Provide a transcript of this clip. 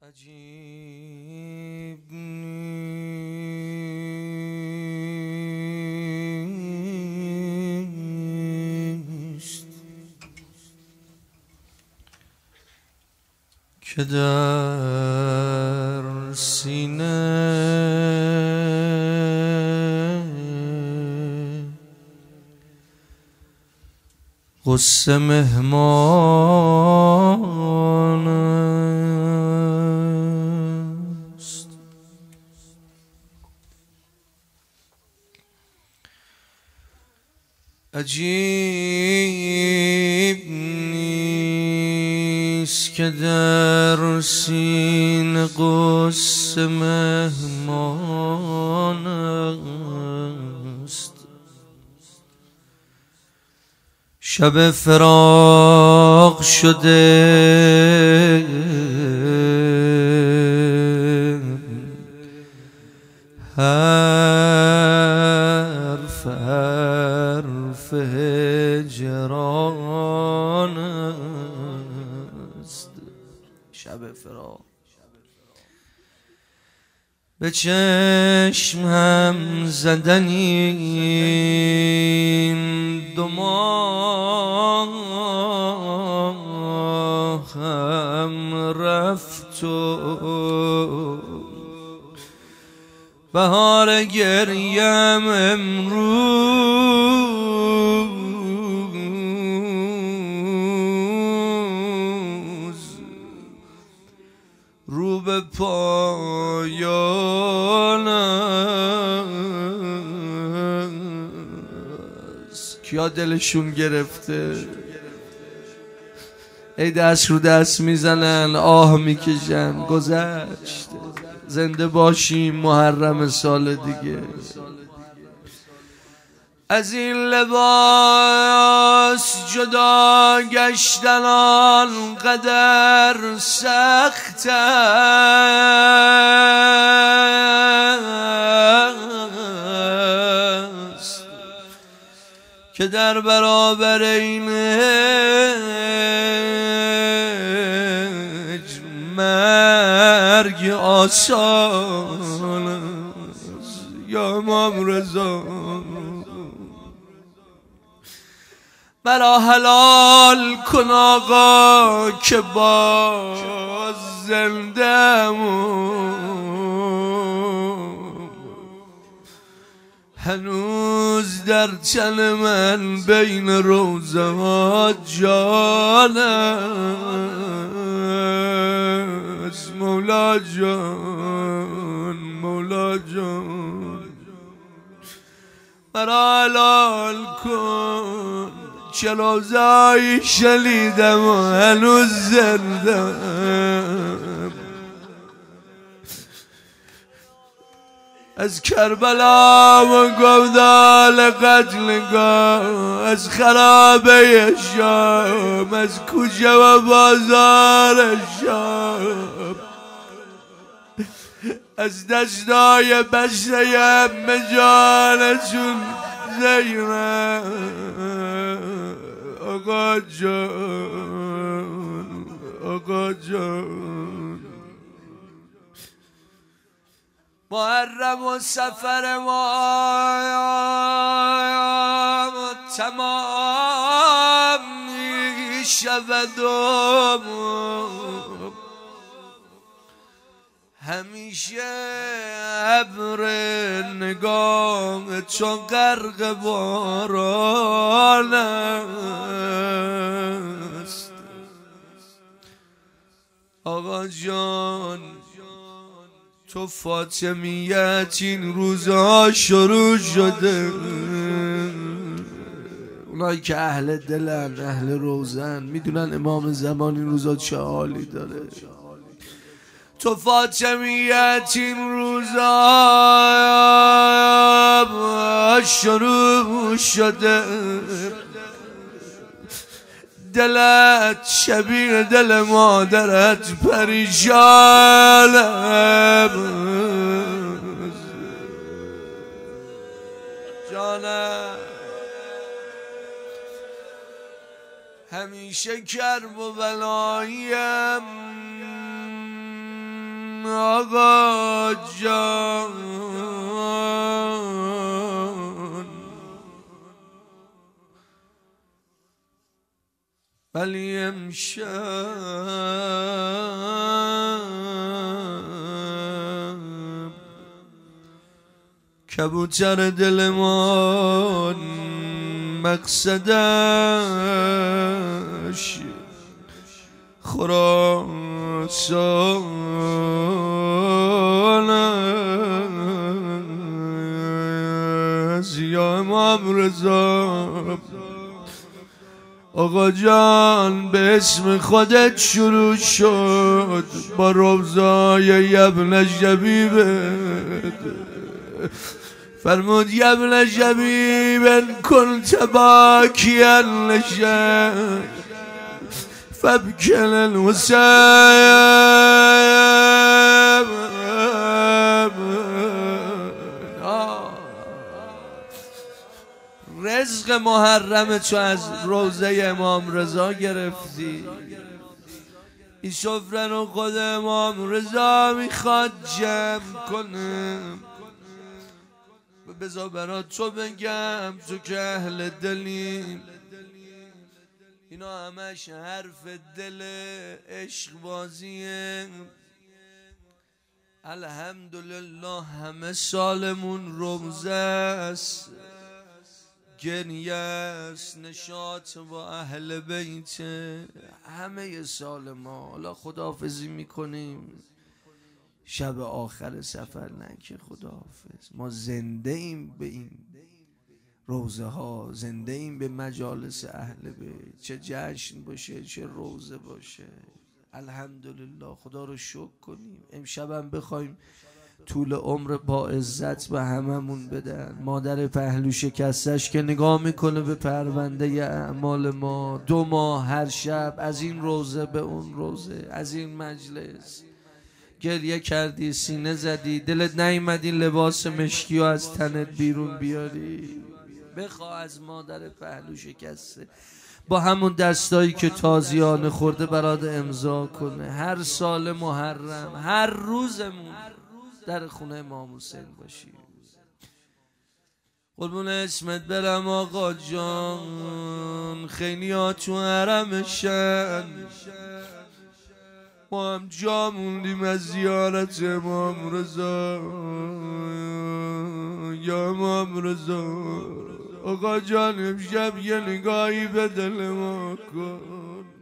عجیب نیست که در سینه غصه مهمان است. عجیب نیست که در سینه غصه مهمان است. شب فراق شده حرف هجران است. شب فراق به چشم هم زدنی دو ماه هم رفت و بهار گریم امروز رو به پایان است. کیا دلشون گرفته ای دست رو دست میزنن آه میکشن گذشت زنده باشیم محرم سال دیگه. از این لباس جدا گشتن آنقدر سخت است که در برابر این مرگ آسان است. یا امام رضا مرا حلال کن آقا که باز زنده‌ام، هنوز در تن من بین روزه ها جان است. مولا جان مولا جان مرا حلال کن چه روزایی شنیدم و هنوز زنده‌ام. از کربلا و گودال قتلگاه، از خرابه شام، از کوچه و بازار شام، از دستای بسته همه جانشون زینب. آقا جان آقا جان محرم و سفر ما تمام می شود و همیشه ابر نگاه چون غرق باران است. آقا جان تو فاطمیت این روزها شروع شده. اونایی که اهل دلن اهل روزن میدونن امام زمان این روزها چه حالی داره. تو فاطمیت این روزها شروع شده. دلت شبیه دل مادرت پریشانم جانم. همیشه کرب و بلاییم آقا جان ولی امشب کبوتر دلمان مقصدش خراسان است یا امام رضا. آقا جان به اسم خودت شروع شد با روضای ابن جبیبت. فرمود ابن جبیب کنت باکیا لشیء فابکل الوسام. رزق محرم تو از روضه امام رضا گرفتی. این سفره رو خود امام رضا میخواد جمع کنم. بذار برات تو بگم تو که اهل دلیم. اینا همش حرف دل عشق بازیه. الحمدلله همه سالمون روزه است، گریه است، نشاط با اهل بیت. همه سال ما حالا خداحافظی میکنیم، شب آخر سفر نه که خداحافظ. ما زنده ایم به این روزه ها، زنده ایم به مجالس اهل بیت. چه جشن باشه چه روزه باشه، الحمدلله خدا رو شکر کنیم. امشبم بخوایم طول عمر با عزت به هممون بدن. مادر پهلو شکستش که نگاه میکنه به پرونده اعمال ما 2 ماه هر شب از این روزه به اون روزه، از این مجلس گریه کردی، سینه زدی، دلت نیامد این لباس مشکی از تنت بیرون بیاری. بخواه از مادر پهلو شکسته با همون دستایی که تازیانه خورده برات امضا کنه. هر سال محرم هر روزمون در خونه امام حسین باشی. قربون اسمت برم آقا جان. خیلی ها تو حرمشن، ما هم جا موندیم از زیارت امام رضا. یا امام رضا آقا جان امشب یه نگاهی به دل ما کن.